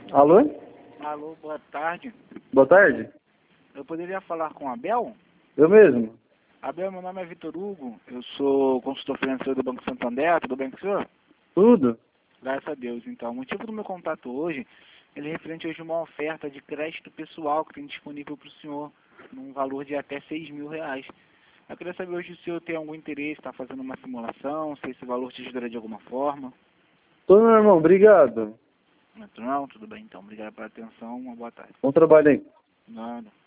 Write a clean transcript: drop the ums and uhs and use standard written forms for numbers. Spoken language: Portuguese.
Alô? Alô, boa tarde. Boa tarde. Eu poderia falar com o Abel? Eu mesmo. Abel, meu nome é Vitor Hugo. Eu sou consultor financeiro do Banco Santander. Tudo bem com o senhor? Tudo? Graças a Deus. Então, o motivo do meu contato hoje, ele é referente hoje a uma oferta de crédito pessoal que tem disponível para o senhor, num valor de até R$ 6.000. Eu queria saber hoje se o senhor tem algum interesse, está fazendo uma simulação, se esse valor te ajudaria de alguma forma. Tô, meu irmão. Obrigado. Não, tudo bem. Então, obrigado pela atenção. Uma boa tarde. Bom trabalho aí. Nada.